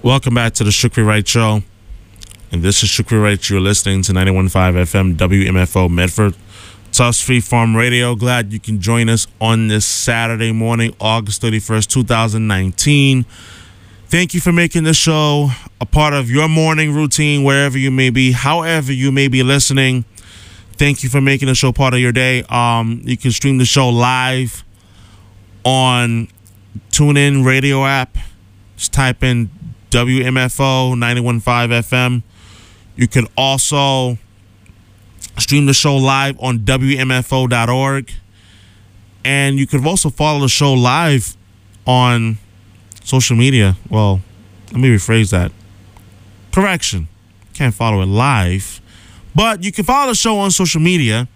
Welcome back to the Shukri Wright Show. And this is Shukri Wright. You're listening to 91.5 FM WMFO Medford, Tufts Free Farm Radio. Glad you can join us on this Saturday morning, August 31st, 2019. Thank you for making the show a part of your morning routine, wherever you may be, however you may be listening. Thank you for making the show part of your day. You can stream the show live on TuneIn Radio app. Just type in WMFO 91.5 FM. You can also stream the show live on WMFO.org. And you can also follow the show live on social media. Well, let me rephrase that. Correction. Can't follow it live. But you can follow the show on social media.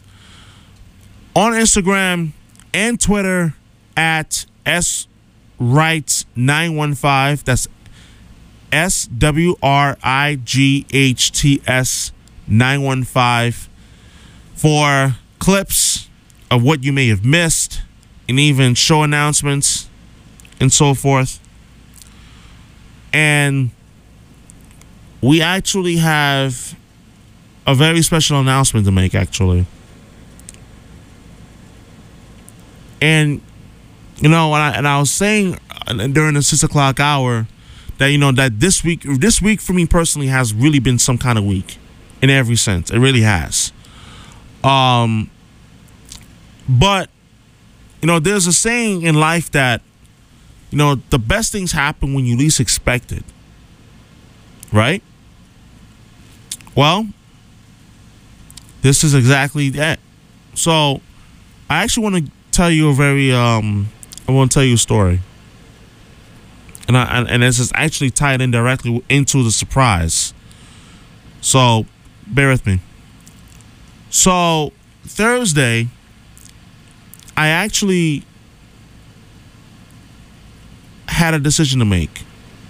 On Instagram and Twitter at SWrights915. That's SWRIGHTS 915 for clips of what you may have missed and even show announcements and so forth. And we actually have a very special announcement to make, actually. And you know, and I was saying during the 6 o'clock hour that, you know, that this week for me personally has really been some kind of week in every sense. It really has. But, you know, there's a saying in life that, you know, the best things happen when you least expect it. Right? Well, this is exactly that. So, I actually want to tell you I want to tell you a story. And this is actually tied in directly into the surprise. So, bear with me. So, Thursday, I actually had a decision to make.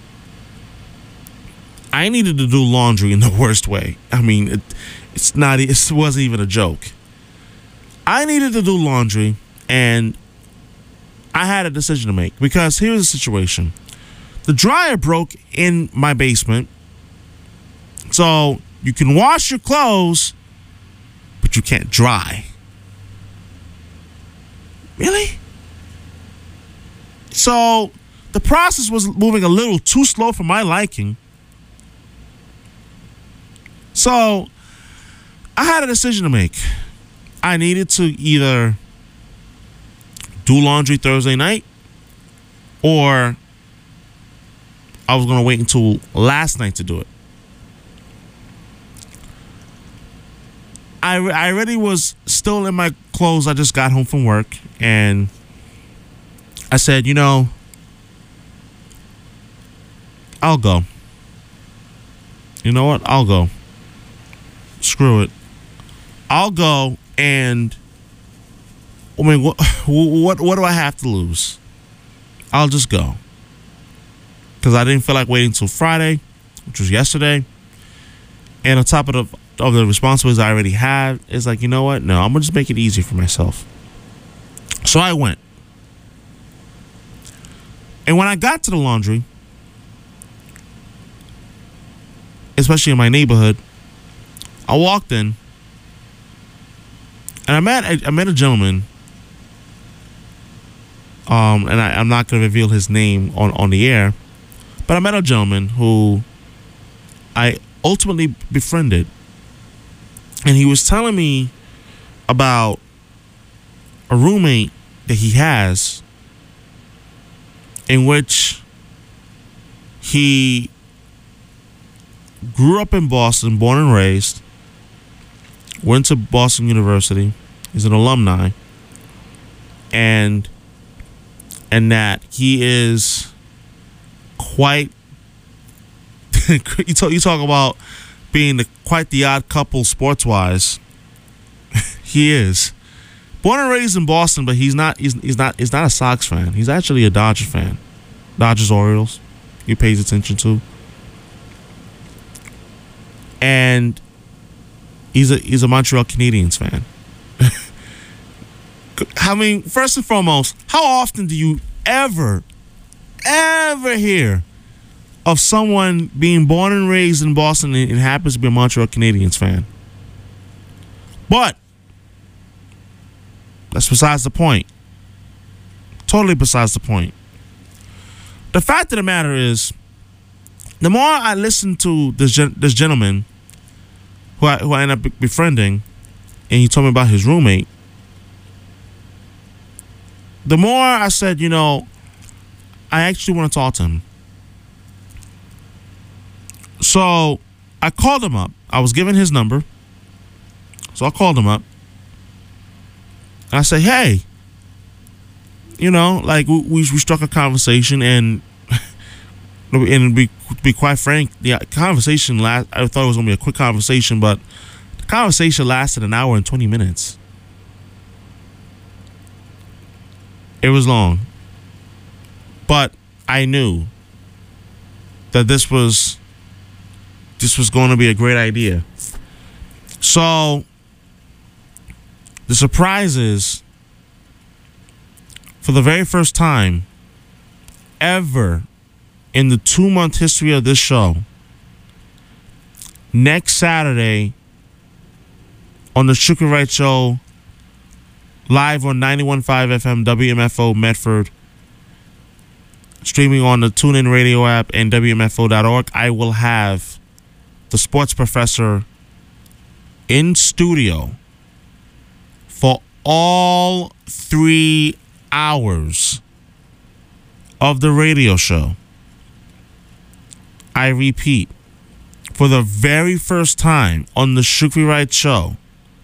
I needed to do laundry in the worst way. I mean, it wasn't even a joke. I needed to do laundry, and I had a decision to make, because here's the situation. The dryer broke in my basement, so you can wash your clothes, but you can't dry. Really? So the process was moving a little too slow for my liking. So I had a decision to make. I needed to either do laundry Thursday night, or I was going to wait until last night to do it. I already was still in my clothes. I just got home from work, and I said, you know, I'll go. You know what? I'll go. Screw it. I'll go, and I mean, what do I have to lose? I'll just go. Because I didn't feel like waiting until Friday, which was yesterday. And on top of the responsibilities I already had, it's like, you know what? No, I'm going to just make it easy for myself. So I went. And when I got to the laundry, especially in my neighborhood, I walked in, and I met a gentleman. And I'm not going to reveal his name on the air, but I met a gentleman who I ultimately befriended, and he was telling me about a roommate that he has, in which he grew up in Boston, born and raised, went to Boston University, he's an alumni, and that he is quite you talk about being quite the odd couple sports wise. He is born and raised in Boston, but he's not a Sox fan. He's actually a Dodger fan. Dodgers, Orioles. He pays attention to. And he's a Montreal Canadiens fan. I mean, first and foremost, how often do you ever hear of someone being born and raised in Boston and happens to be a Montreal Canadiens fan. But that's besides the point. Totally besides the point. The fact of the matter is, the more I listen to this gentleman who I ended up befriending, and he told me about his roommate, the more I said, I actually want to talk to him. So I called him up. I was given his number. So I called him up. And I said, hey, we struck a conversation, and to be quite frank, the conversation I thought it was going to be a quick conversation, but the conversation lasted an hour and 20 minutes. It was long. But I knew that this was going to be a great idea. So the surprise is, for the very first time ever in the 2-month history of this show, next Saturday on the Shukri Wright Show, live on 91.5 FM WMFO Medford, streaming on the TuneIn Radio app and WMFO.org, I will have the sports professor in studio for all 3 hours of the radio show. I repeat, for the very first time on the Shukri Wright Show,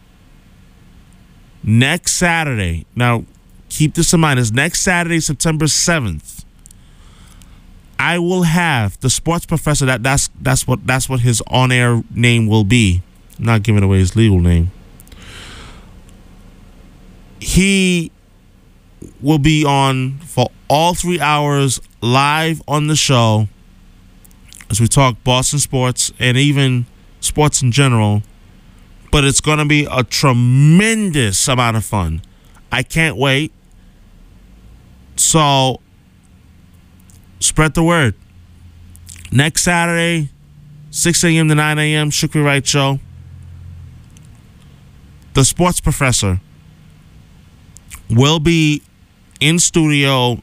next Saturday, now keep this in mind, it's next Saturday, September 7th, I will have the sports professor, that's what his on-air name will be. I'm not giving away his legal name. He will be on for all 3 hours live on the show as we talk Boston sports and even sports in general. But it's going to be a tremendous amount of fun. I can't wait. So spread the word. Next Saturday, 6 a.m. to 9 a.m., Shukri Wright Show. The sports professor will be in studio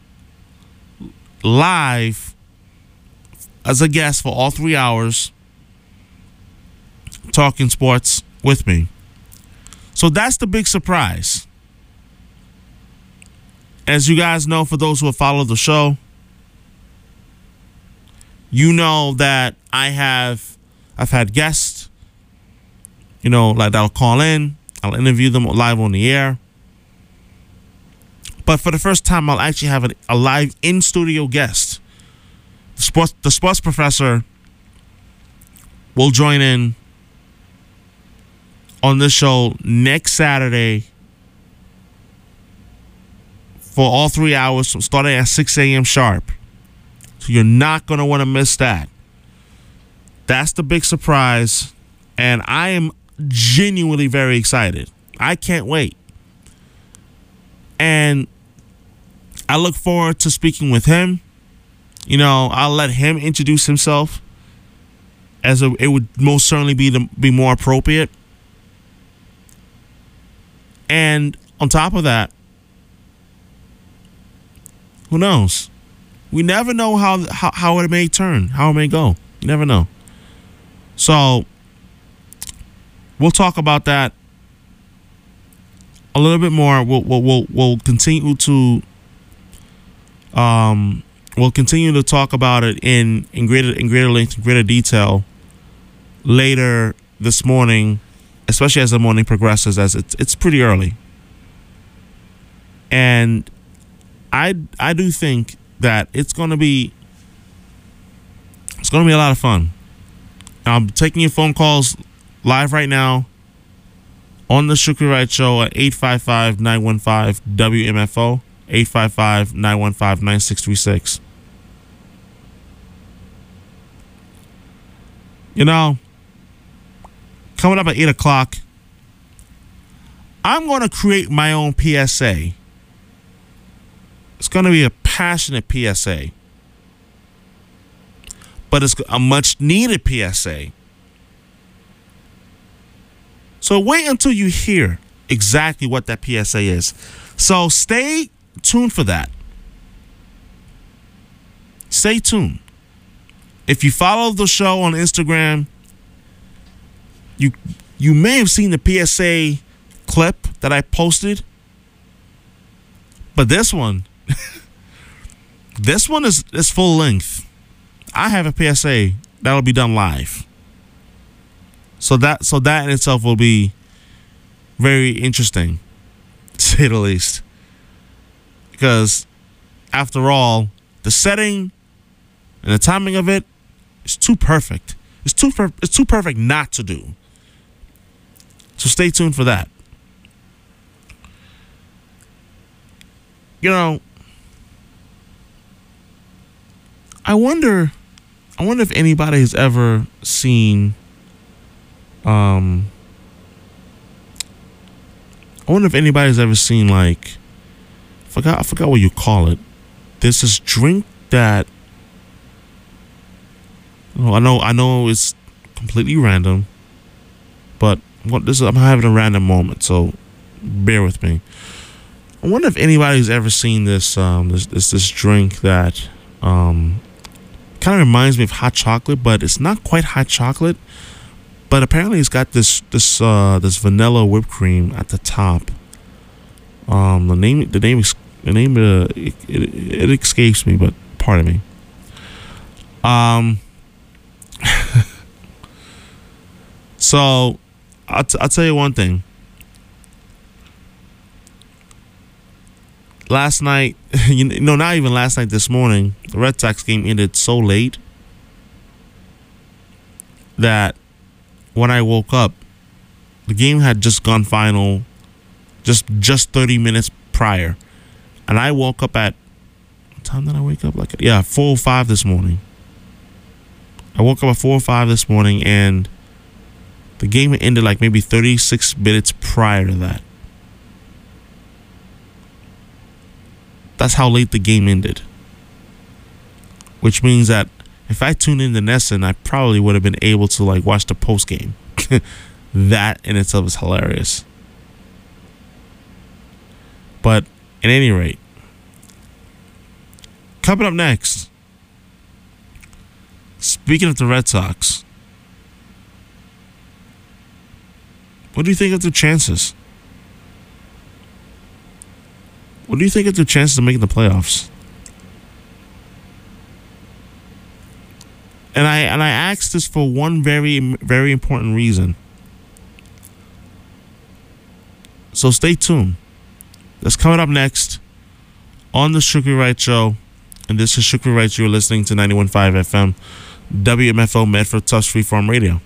live as a guest for all 3 hours, talking sports with me. So that's the big surprise. As you guys know, for those who have followed the show, you know that I've had guests, like that'll call in. I'll interview them live on the air. But for the first time, I'll actually have a live in-studio guest. The sports professor will join in on this show next Saturday for all 3 hours, starting at 6 a.m. sharp. So you're not going to want to miss that. That's the big surprise, and I am genuinely very excited. I can't wait. And I look forward to speaking with him. I'll let him introduce himself, as it would most certainly be more appropriate. And on top of that, who knows? We never know how it may turn, how it may go. You never know. So we'll talk about that a little bit more. We'll continue to talk about it in greater length, in greater detail later this morning, especially as the morning progresses, as it's pretty early. And I do think that it's gonna be a lot of fun. I'm taking your phone calls live right now on the Shukri Wright Show at 855-915-WMFO, 855-915-9636. Coming up at 8 o'clock, I'm going to create my own PSA. It's going to be a passionate PSA. but it's a much needed PSA. So wait until you hear exactly what that PSA is. So stay tuned for that. Stay tuned. If you follow the show on Instagram, you may have seen the PSA clip that I posted. But this one, this one is full length. I have a PSA that'll be done live. So that in itself will be very interesting, to say the least. Because after all, the setting and the timing of it is too perfect. It's too perfect not to do. So stay tuned for that. You know, I wonder if anybody has ever seen I wonder if anybody's ever seen, like, I forgot what you call it. There's this drink that, I know it's completely random, but I'm having a random moment, so bear with me. I wonder if anybody's ever seen this this drink that kind of reminds me of hot chocolate, but it's not quite hot chocolate. But apparently it's got this vanilla whipped cream at the top. The name it escapes me, but pardon me. So I'll tell you one thing. Last night, not even last night, this morning, the Red Sox game ended so late that when I woke up, the game had just gone final just 30 minutes prior. And I woke up at, what time did I wake up? 4:05 this morning. I woke up at 4:05 this morning, and the game had ended like maybe 36 minutes prior to that. That's how late the game ended. Which means that if I tuned into NESN, I probably would have been able to watch the post game. That in itself is hilarious. But at any rate, coming up next, speaking of the Red Sox, what do you think of their chances? What do you think of their chances of making the playoffs? And I asked this for one very, very important reason. So stay tuned. That's coming up next on the Strictly Right Show. And this is Strictly Right. You're listening to 91.5 FM, WMFO Medford Tufts Freeform Radio.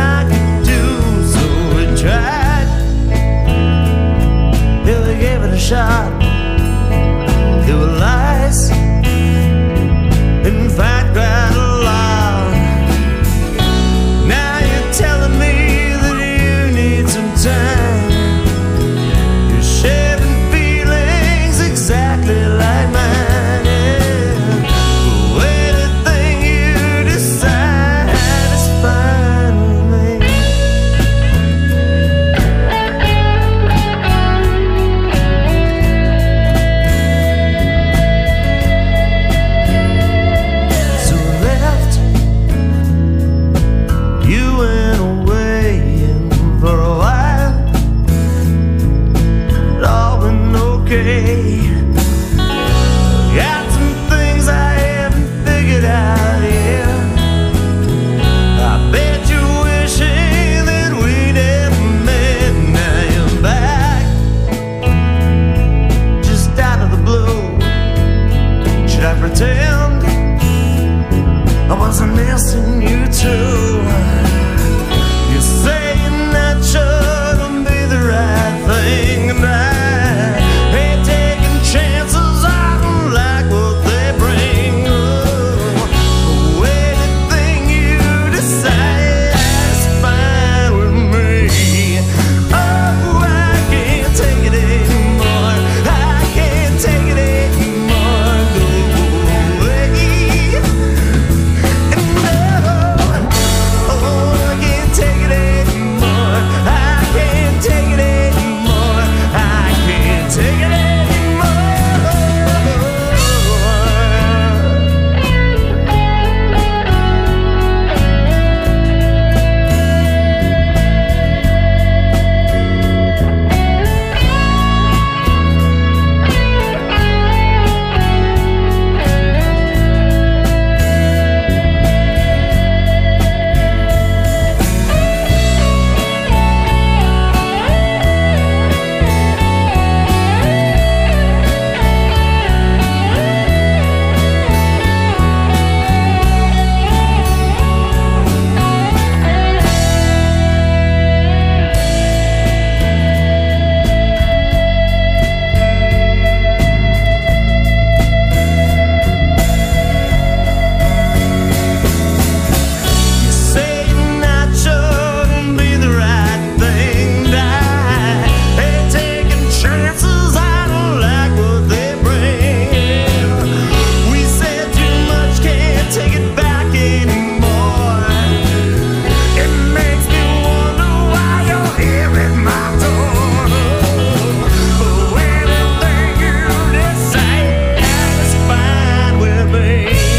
I could do, so we tried. Yeah, we gave it a shot. There were lies, in fact, quite a lot. Now you're telling me that you need some time. You're sharing feelings exactly like mine, yeah. But anything you decide is fine with me. So I left, you went away, and for a while it all been okay. Got some things I haven't figured out yet. I bet you're wishing that we never met. Now you're back, just out of the blue. Should I pretend I wasn't missing you too? You're saying that shouldn't be the right thing, and I hate taking chances. I don't like what they bring. Oh, anything you decide is fine with me. Oh, I can't take it anymore. I can't take it anymore. Go away. And oh, I can't take it anymore. I can't take it anymore. I can't take it anymore. You're saying that shouldn't be the right thing. I hate taking chances. I don't like what they bring. We said too much, can't take it back anymore. It makes me wonder why you're here at my door. Oh, anything you decide is fine with me.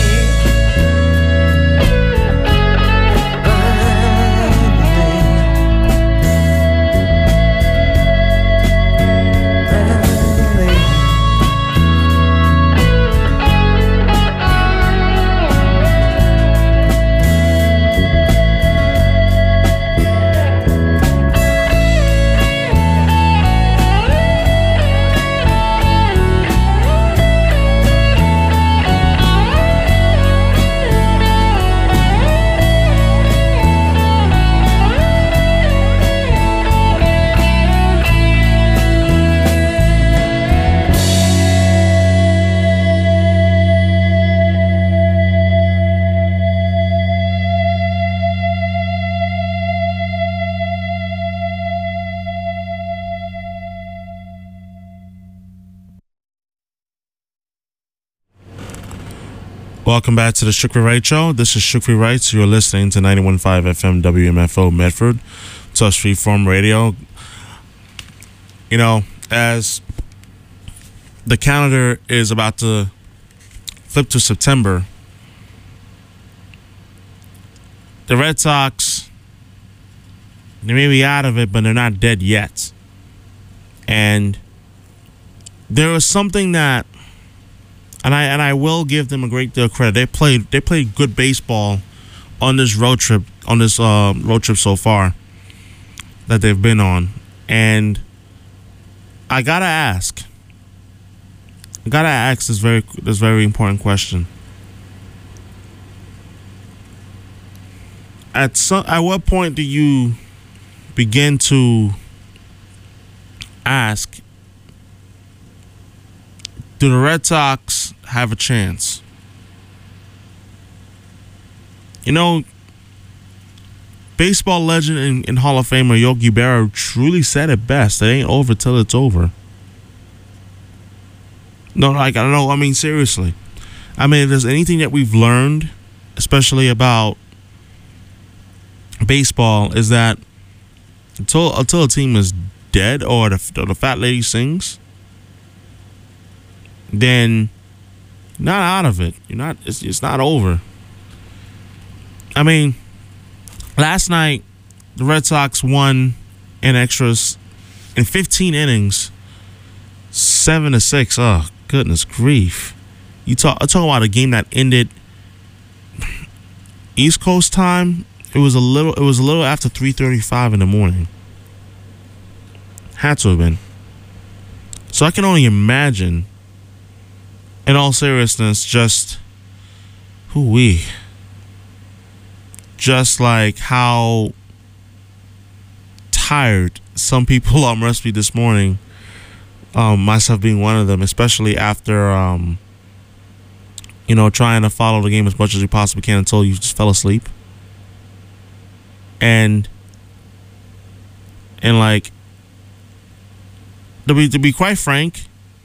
Welcome back to the Shukri Wright Show. This is Shukri Wright. You're listening to 91.5 FM WMFO Medford, Touch Free Farm Radio. You know, as the calendar is about to flip to September, the Red Sox, they may be out of it, but they're not dead yet. And there was something that, and I will give them a great deal of credit. They played good baseball on this road trip so far that they've been on. And I gotta ask this very important question. at what point do you begin to ask, do the Red Sox have a chance? You know, baseball legend and Hall of Famer Yogi Berra truly said it best. It ain't over till it's over. No, like, I don't know. I mean, seriously. I mean, if there's anything that we've learned, especially about baseball, is that until a team is dead or the fat lady sings, then you're not out of it. You're not. It's not over. I mean, last night the Red Sox won in extras in 15 innings, 7-6. Oh, goodness grief! I talk about a game that ended East Coast time. It was a little after 3:35 in the morning. Had to have been. So I can only imagine, in all seriousness, just like how tired some people must be this morning. Myself being one of them, especially after trying to follow the game as much as you possibly can until you just fell asleep. And like, to be quite frank,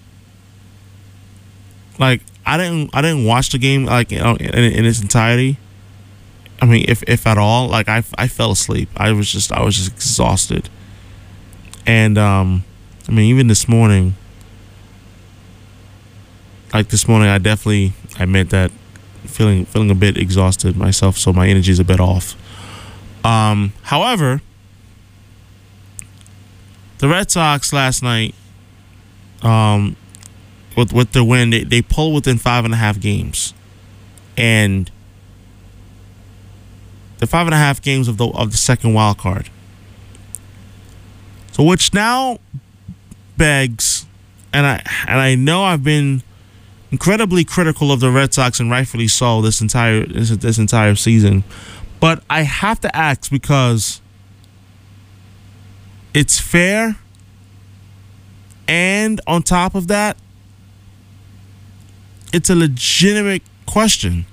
like, I didn't watch the game like in its entirety. I mean, if at all. Like, I fell asleep. I was just exhausted. And I mean, even this morning, I definitely admit that feeling a bit exhausted myself, so my energy is a bit off. However, the Red Sox last night, with their win, they pulled within 5.5 games, and the 5.5 games of the second wild card. So, which now begs, and I know I've been incredibly critical of the Red Sox, and rightfully so, this entire season, but I have to ask because it's fair, and on top of that, it's a legitimate question.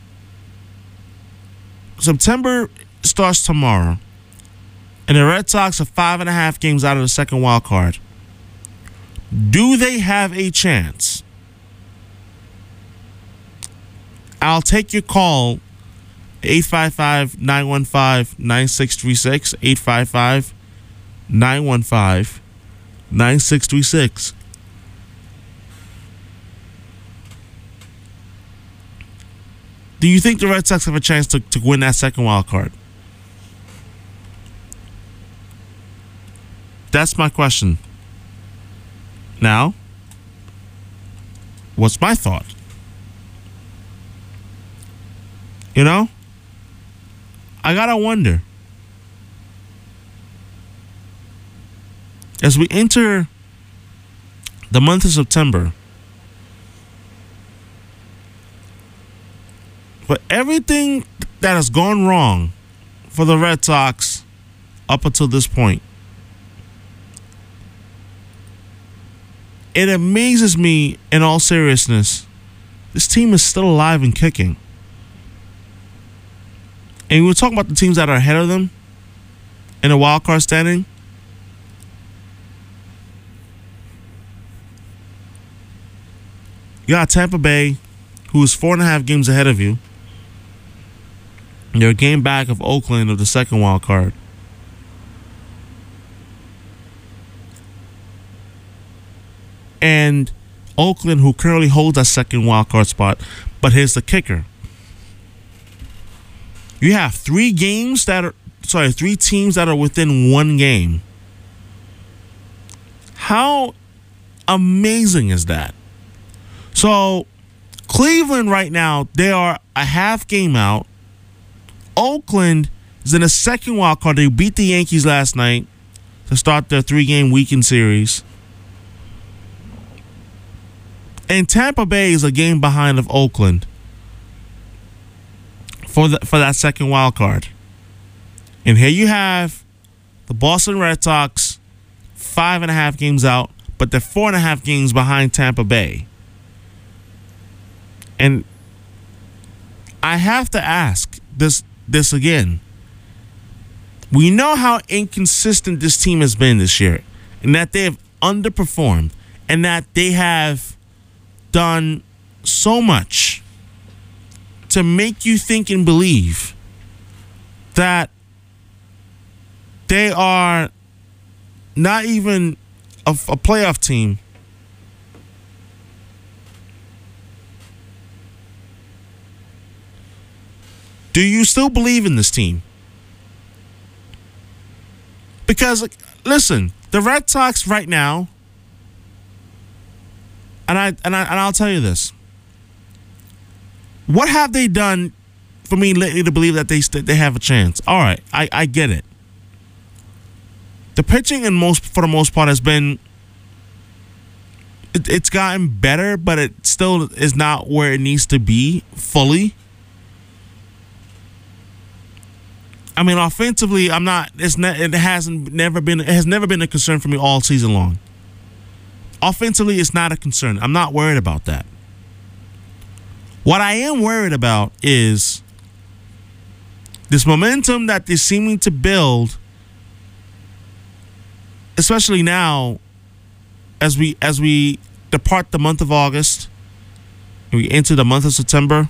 September starts tomorrow, and the Red Sox are 5.5 games out of the second wild card. Do they have a chance? I'll take your call. 855-915-9636. 855-915-9636. Do you think the Red Sox have a chance to win that second wild card? That's my question. Now, what's my thought? You know? I gotta wonder. As we enter the month of September, for everything that has gone wrong for the Red Sox up until this point, it amazes me, in all seriousness, this team is still alive and kicking. And we're talking about the teams that are ahead of them in the wild card standing. You got Tampa Bay, who is 4.5 games ahead of you. They're a game back of Oakland of the second wild card. And Oakland, who currently holds that second wild card spot. But here's the kicker. You have 3 teams that are within 1 game. How amazing is that? So, Cleveland right now, they are a half game out. Oakland is in a second wild card. They beat the Yankees last night to start their 3-game weekend series. And Tampa Bay is a game behind of Oakland for that second wild card. And here you have the Boston Red Sox 5.5 games out, but they're 4.5 games behind Tampa Bay. And I have to ask this again. We know how inconsistent this team has been this year, and that they have underperformed, and that they have done so much to make you think and believe that they are not even a playoff team. Do you still believe in this team? Because, listen, the Red Sox right now, and I'll tell you this. What have they done for me lately to believe that they have a chance? All right, I get it. The pitching for the most part has been, it's gotten better, but it still is not where it needs to be fully. I mean, offensively, it has never been a concern for me all season long. Offensively, it's not a concern. I'm not worried about that. What I am worried about is this momentum that they're seeming to build, especially now as we depart the month of August and we enter the month of September,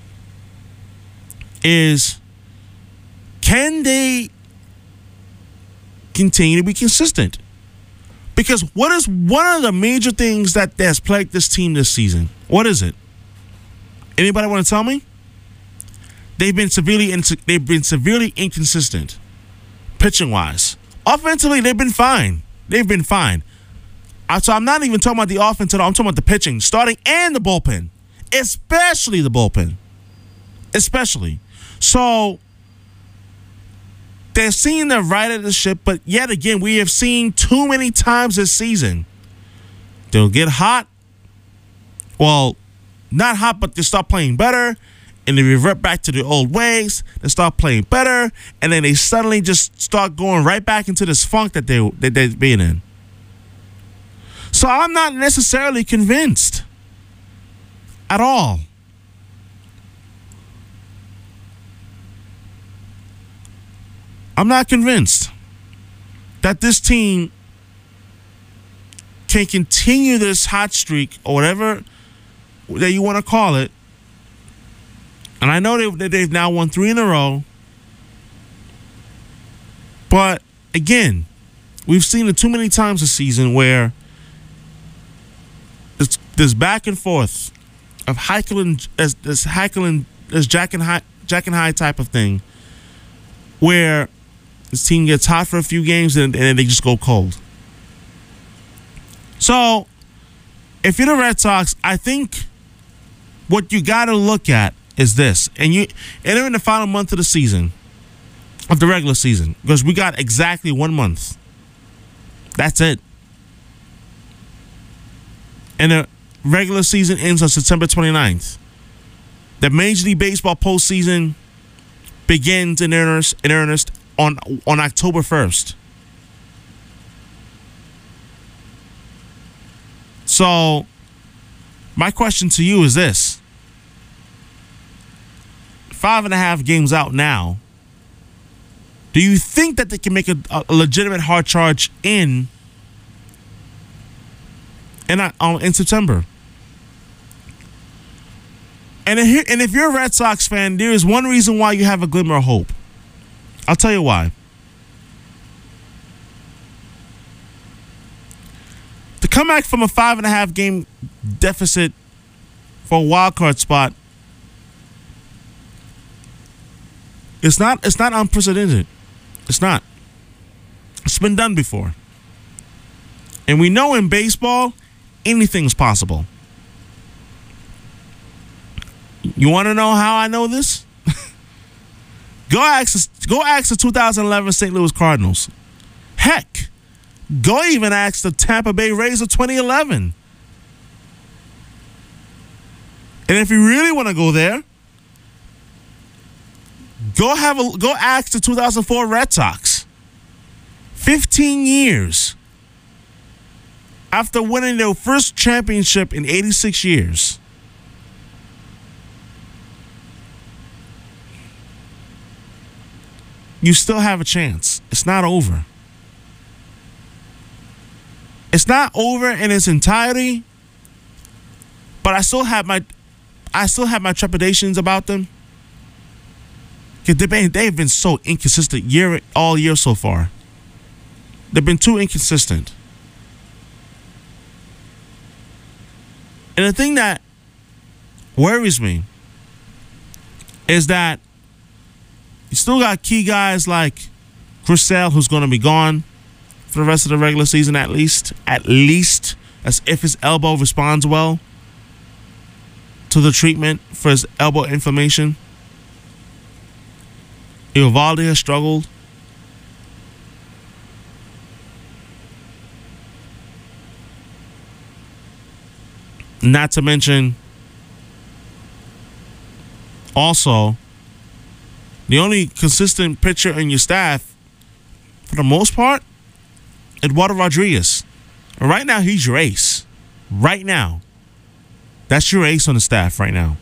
is, can they continue to be consistent? Because what is one of the major things that has plagued this team this season? What is it? Anybody want to tell me? They've been severely inconsistent, pitching wise. Offensively, they've been fine. So I'm not even talking about the offense at all. I'm talking about the pitching, starting and the bullpen, especially the bullpen, So they're seeing the right of the ship, but yet again, we have seen too many times this season. They'll get hot. Well, not hot, but they start playing better, and they revert back to the old ways. They start playing better, and then they suddenly just start going right back into this funk that they're being in. So I'm not necessarily convinced at all. I'm not convinced that this team can continue this hot streak or whatever that you want to call it. And I know that they've now won 3 in a row. But again, we've seen it too many times this season where this back and forth of Jack and High type of thing, where this team gets hot for a few games and then they just go cold. So, if you're the Red Sox, I think what you got to look at is this. And they're in the final month of the season, of the regular season, because we got exactly 1 month. That's it. And the regular season ends on September 29th. The Major League Baseball postseason begins in earnest on October 1st. So, my question to you is this. 5.5 games out now. Do you think that they can make a legitimate hard charge in September? And if you're a Red Sox fan, there is one reason why you have a glimmer of hope. I'll tell you why. To come back from a 5.5 game deficit for a wild card spot, it's not unprecedented. It's not. It's been done before. And we know in baseball, anything's possible. You want to know how I know this? Go ask the 2011 St. Louis Cardinals. Heck, go even ask the Tampa Bay Rays of 2011. And if you really want to go there, Go ask the 2004 Red Sox. 15 years after winning their first championship in 86 years. You still have a chance. It's not over. It's not over in its entirety, but I still have my trepidations about them. They've been so inconsistent all year so far. They've been too inconsistent. And the thing that worries me is that you still got key guys like Chris Sale, who's going to be gone for the rest of the regular season at least, as if his elbow responds well to the treatment for his elbow inflammation. Eovaldi has struggled. Not to mention, also, the only consistent pitcher in your staff, for the most part, Eduardo Rodriguez. And right now, he's your ace. Right now. That's your ace on the staff right now.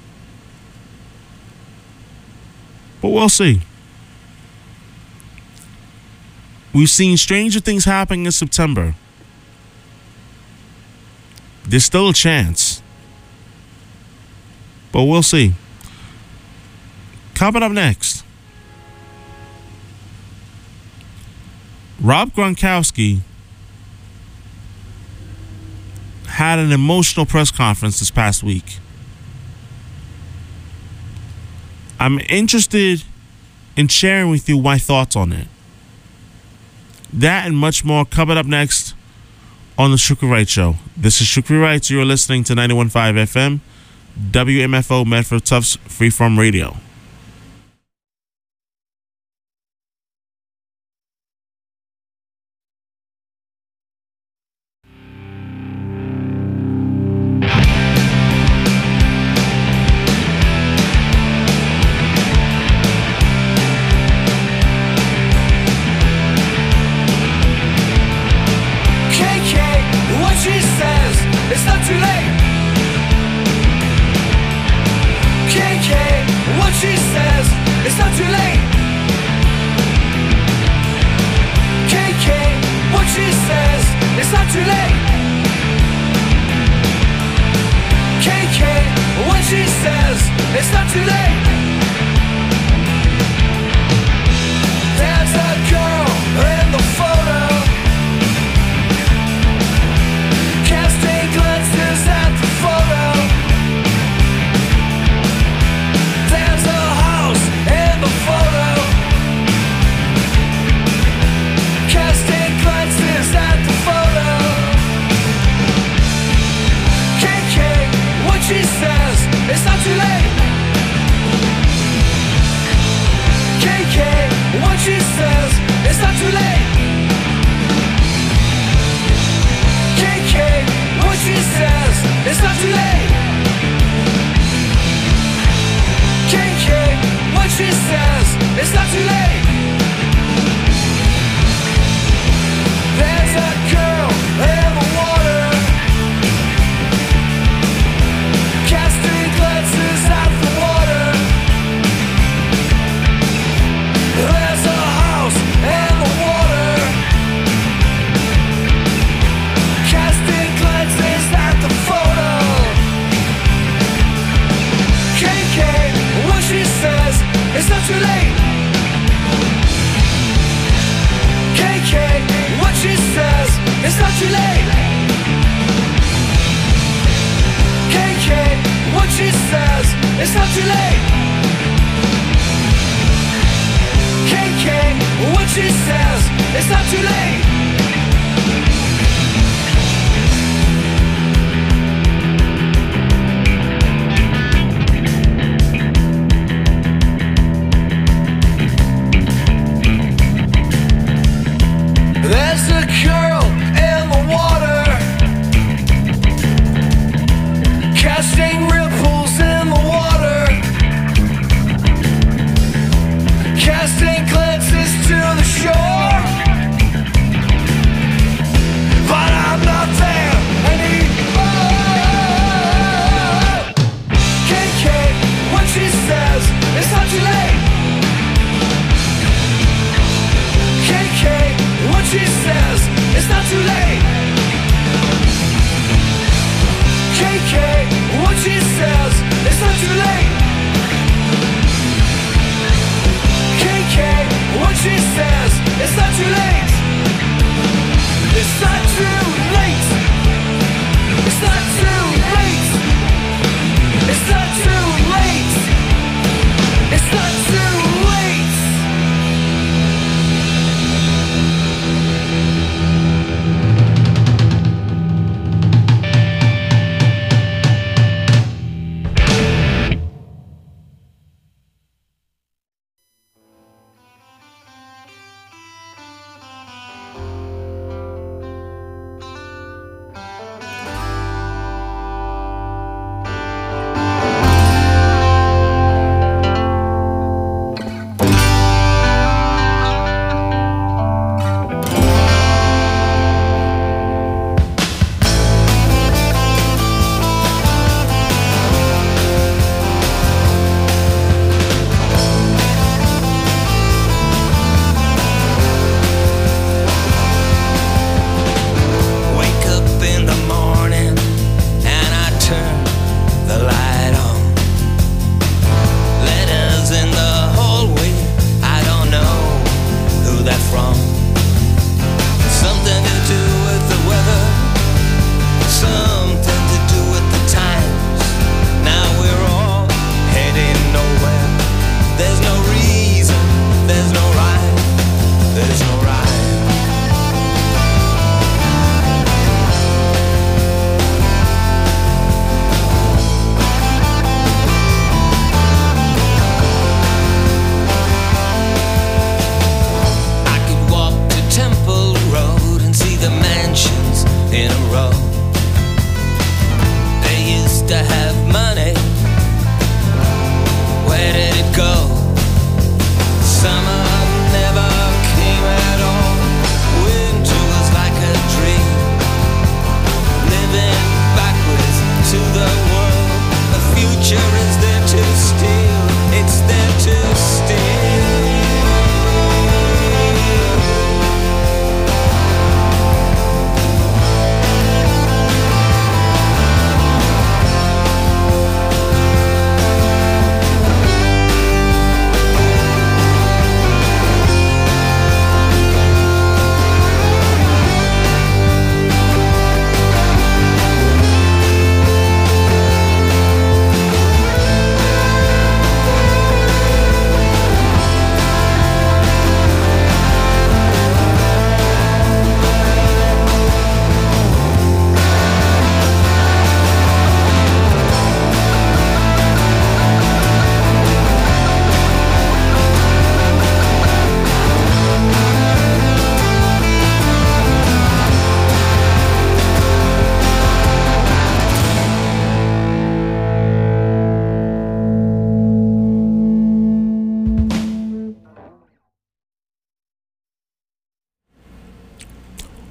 But we'll see. We've seen stranger things happening in September. There's still a chance. But we'll see. Coming up next, Rob Gronkowski had an emotional press conference this past week. I'm interested in sharing with you my thoughts on it. That and much more coming up next on the Shukri Wright Show. This is Shukri Wright. You're listening to 91.5 FM, WMFO Medford Tufts Freeform Radio.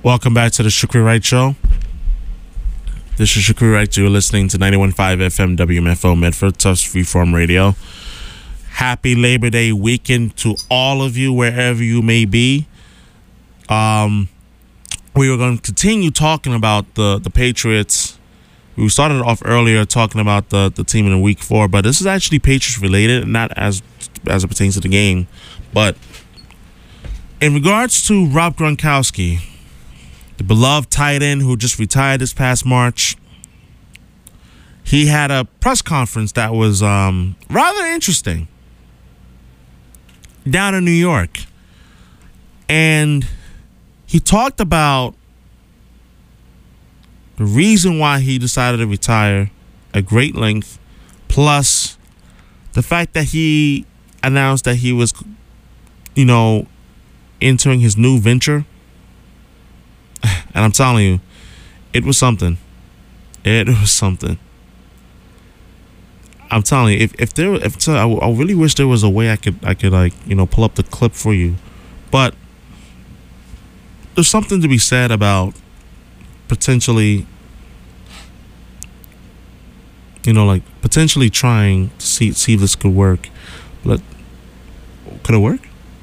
Welcome back to the Shukri Wright Show. This is Shukri Wright. You're listening to 91.5 FM WMFO Medford, Tufts Freeform Radio. Happy Labor Day weekend to all of you, wherever you may be. We were going to continue talking about the Patriots. We started off earlier talking about the team in week 4, but this is actually Patriots related, not as it pertains to the game. But in regards to Rob Gronkowski, the beloved tight end who just retired this past March, he had a press conference that was rather interesting down in New York. And he talked about the reason why he decided to retire at great length, plus the fact that he announced that he was, entering his new venture. And I'm telling you, it was something. It was something. I'm telling you, I really wish there was a way I could pull up the clip for you, but there's something to be said about potentially, potentially trying to see if this could work. But could it work?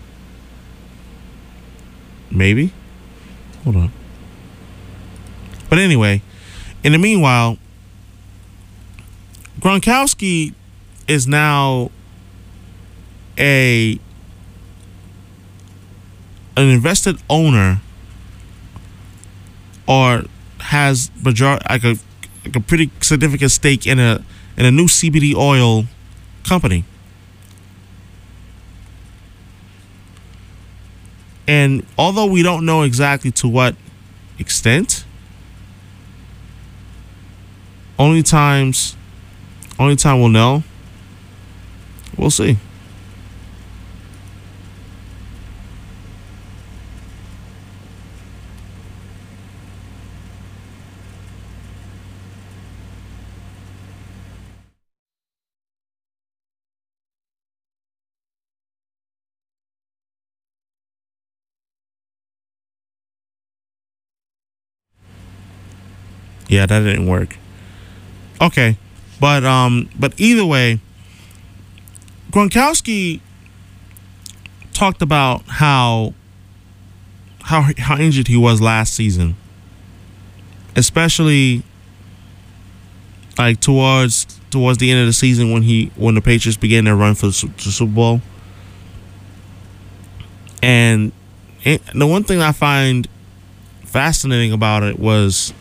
Maybe. Hold on. But anyway, in the meanwhile, Gronkowski is now an invested owner, or has a pretty significant stake in a new CBD oil company. And although we don't know exactly to what extent, only time we'll know. We'll see. Yeah, that didn't work. Okay, but either way, Gronkowski talked about how injured he was last season, especially like towards the end of the season when the Patriots began their run for the Super Bowl. And the one thing I find fascinating about it was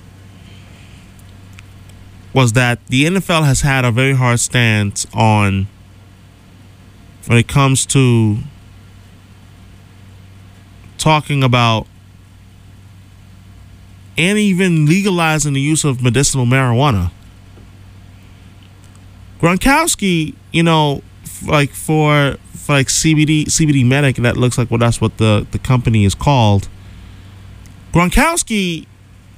that the NFL has had a very hard stance on when it comes to talking about and even legalizing the use of medicinal marijuana. Gronkowski, for CBD Medic, that looks like that's what the company is called. Gronkowski,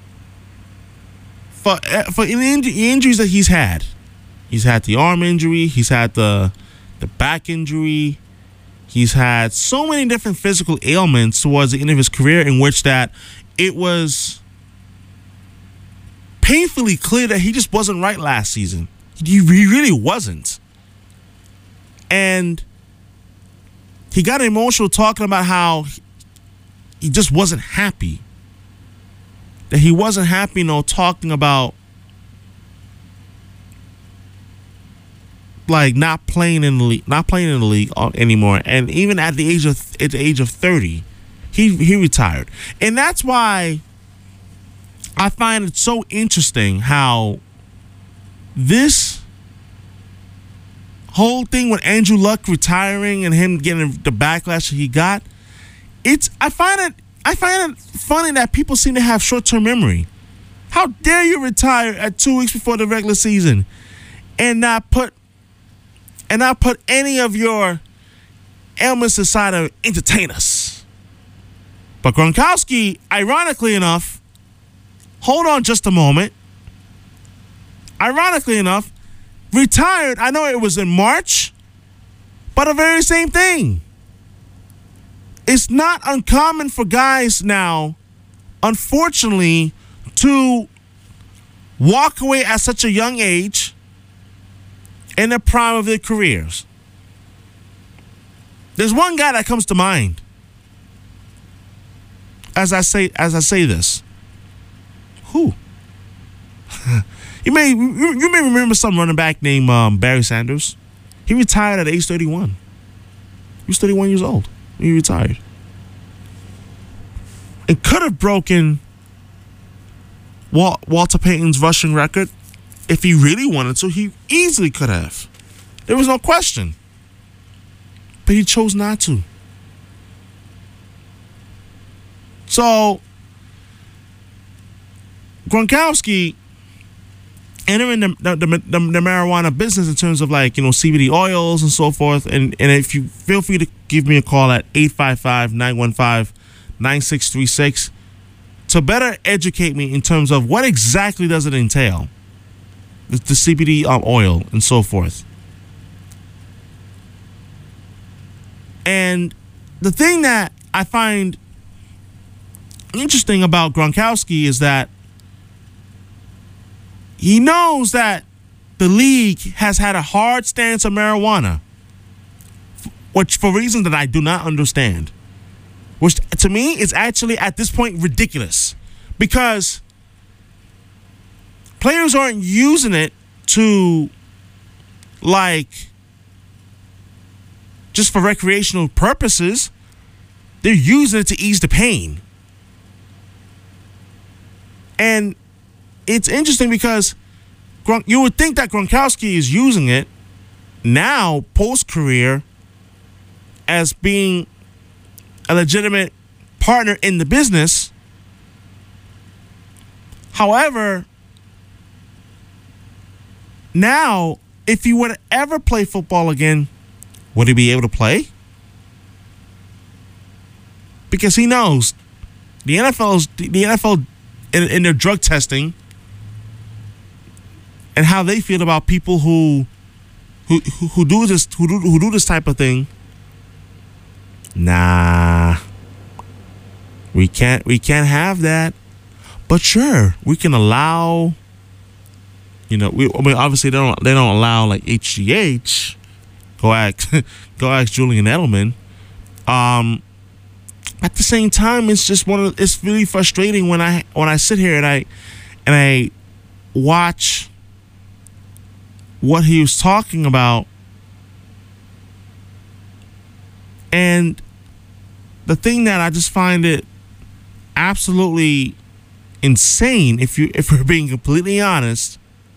for injuries that he's had the arm injury, he's had the back injury, he's had so many different physical ailments towards the end of his career, in which that it was painfully clear that he just wasn't right last season. He really wasn't. And he got emotional talking about how he just wasn't happy. That he wasn't happy, talking about like not playing in the league anymore. And even at the age of 30, he retired. And that's why I find it so interesting how this whole thing with Andrew Luck retiring and him getting the backlash that he got, I find it funny that people seem to have short-term memory. How dare you retire at 2 weeks before the regular season and not put any of your ailments aside to entertain us? But Gronkowski, ironically enough, hold on just a moment. Ironically enough, retired. I know it was in March, but the very same thing. It's not uncommon for guys now unfortunately, to walk away at such a young age in the prime of their careers. There's one guy that comes to mind as I say this. Who? You may remember some running back named Barry Sanders. He retired at age 31. He was 31 years old when he retired. And could have broken Walter Payton's rushing record if he really wanted to. He easily could have. There was no question. But he chose not to. So, Gronkowski entering the marijuana business in terms of CBD oils and so forth. And if you feel free to give me a call at 855-915-9636 to better educate me in terms of what exactly does it entail, the CBD oil and so forth. And the thing that I find interesting about Gronkowski is that he knows that the league has had a hard stance on marijuana, which for reasons that I do not understand, which to me is actually at this point ridiculous, because players aren't using it to just for recreational purposes. They're using it to ease the pain. And it's interesting because you would think that Gronkowski is using it now, post-career, as being a legitimate partner in the business. However, now, if he were to ever play football again, would he be able to play? Because he knows the NFL in their drug testing and how they feel about people who do this type of thing. Nah, we can't have that. But sure, we can allow. Obviously they don't allow like HGH. Go ask Julian Edelman. At the same time, it's just it's really frustrating when I sit here and I watch what he was talking about, and the thing that I just find it absolutely insane, if we're being completely honest,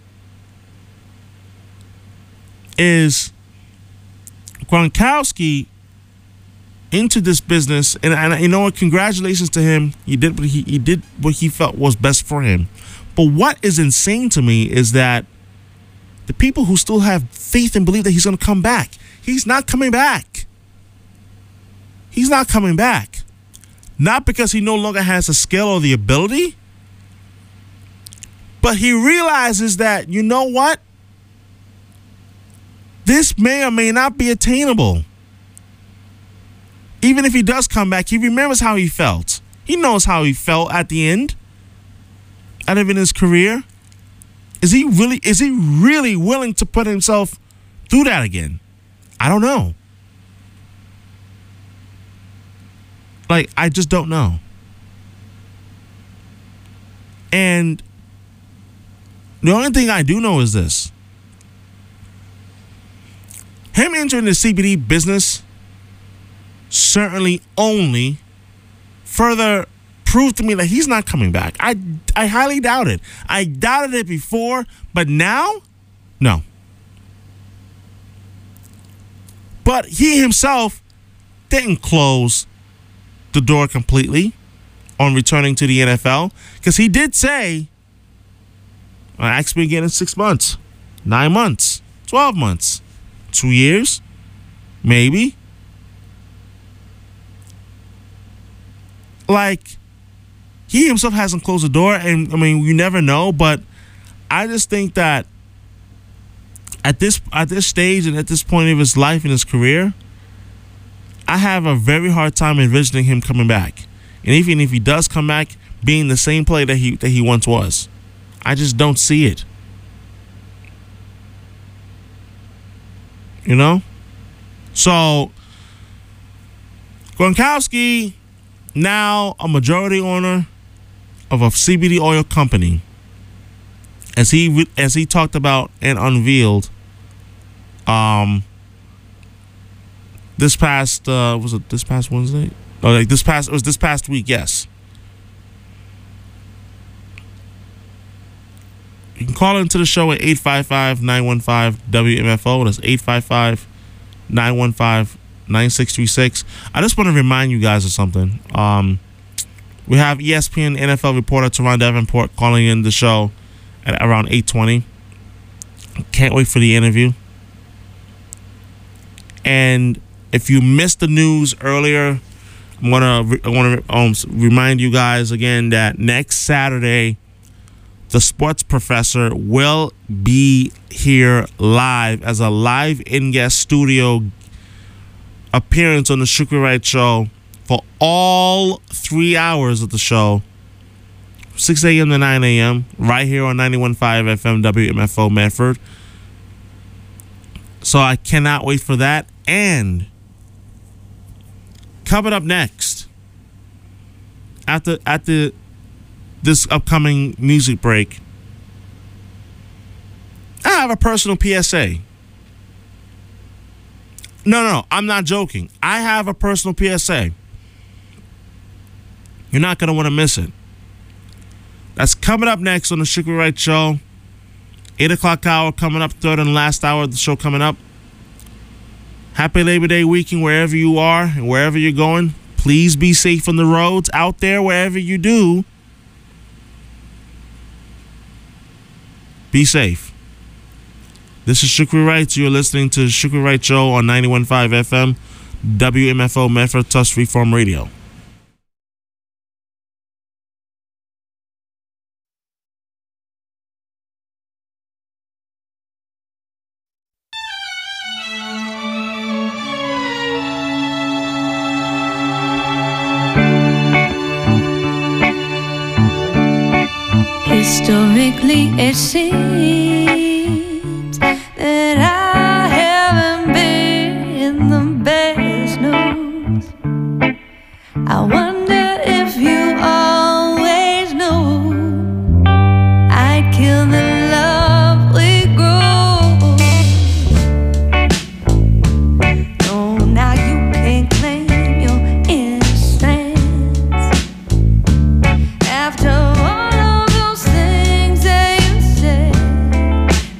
is Gronkowski into this business, and you know what? Congratulations to him. He did what he felt was best for him. But what is insane to me is that the people who still have faith and believe that he's going to come back, he's not coming back. He's not coming back. Not because he no longer has the skill or the ability, but he realizes that, you know what? This may or may not be attainable. Even if he does come back, he remembers how he felt. He knows how he felt at the end of his career. Is he really willing to put himself through that again? I don't know. I just don't know. And the only thing I do know is this. Him entering the CBD business certainly only further proved to me that he's not coming back. I highly doubt it. I doubted it before, but now, no. But he himself didn't close the door completely on returning to the NFL, because he did say, ask me again in 6 months, 9 months, 12 months, 2 years, maybe. He himself hasn't closed the door, and you never know. But I just think that at this stage and at this point of his life and his career, I have a very hard time envisioning him coming back. And even if he does come back, being the same player that he once was. I just don't see it. You know? So Gronkowski, now a majority owner of a CBD oil company, as he talked about and unveiled this past was it this past Wednesday? Oh, like this past week, yes. You can call into the show at 855-915-WMFO. That's 855-915-9636. I just want to remind you guys of something. We have ESPN NFL reporter Teron Davenport calling in the show at around 8:20. Can't wait for the interview. And if you missed the news earlier, I want to remind you guys again that next Saturday, the Sports Professor will be here live as a live in-guest studio appearance on the Shukri Wright Show for all 3 hours of the show, 6 a.m. to 9 a.m., right here on 91.5 FM WMFO Medford. So I cannot wait for that. And coming up next, after this upcoming music break, I have a personal PSA. No, I'm not joking. I have a personal PSA. You're not going to want to miss it. That's coming up next on the Shukri Wright Show. 8 o'clock hour coming up, third and last hour of the show coming up. Happy Labor Day weekend wherever you are and wherever you're going. Please be safe on the roads out there wherever you do. Be safe. This is Shukri Wright. You're listening to Shukri Wright Show on 91.5 FM, WMFO Medford, Tusk Freeform Radio. Historically, it seems that I haven't been the best news. I wonder if you always knew I'd kill the love we grew. No, now you can't claim your innocence after all of those things that you said.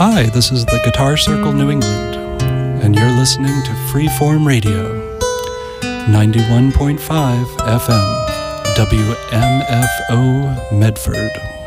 Hi, this is the Guitar Circle New England, and you're listening to Freeform Radio, 91.5 FM, WMFO Medford.